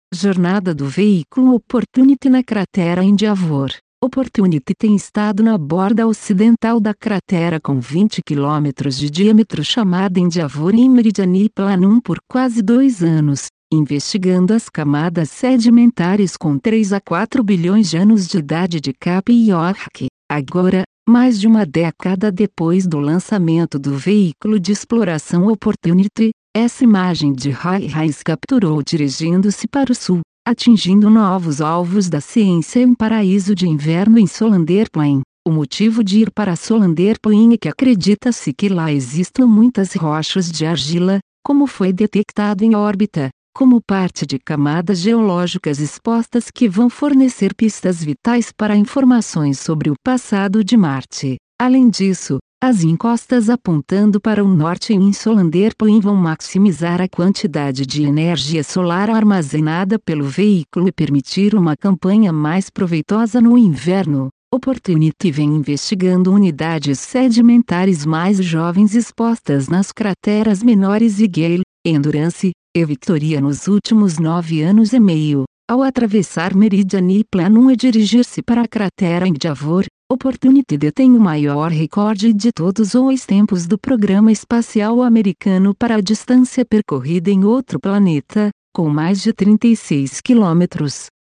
Jornada do veículo Opportunity na cratera Endeavour. Opportunity tem estado na borda ocidental da cratera com 20 km de diâmetro chamada Endeavour em Meridiani Planum por quase 2 anos, investigando as camadas sedimentares com 3 a 4 bilhões de anos de idade de Cape York. Agora, mais de uma década depois do lançamento do veículo de exploração Opportunity, essa imagem de Roy Hayes capturou dirigindo-se para o sul, atingindo novos alvos da ciência em um paraíso de inverno em Solander Plain. O motivo de ir para Solander Plain é que acredita-se que lá existam muitas rochas de argila, como foi detectado em órbita, como parte de camadas geológicas expostas que vão fornecer pistas vitais para informações sobre o passado de Marte. Além disso, as encostas apontando para o norte em Solander Plain vão maximizar a quantidade de energia solar armazenada pelo veículo e permitir uma campanha mais proveitosa no inverno. Opportunity vem investigando unidades sedimentares mais jovens expostas nas crateras menores e Gale, Endurance e Victoria nos últimos 9 anos e meio. Ao atravessar Meridiani Planum e dirigir-se para a cratera Endeavour, Opportunity detém o maior recorde de todos os tempos do programa espacial americano para a distância percorrida em outro planeta, com mais de 36 quilômetros.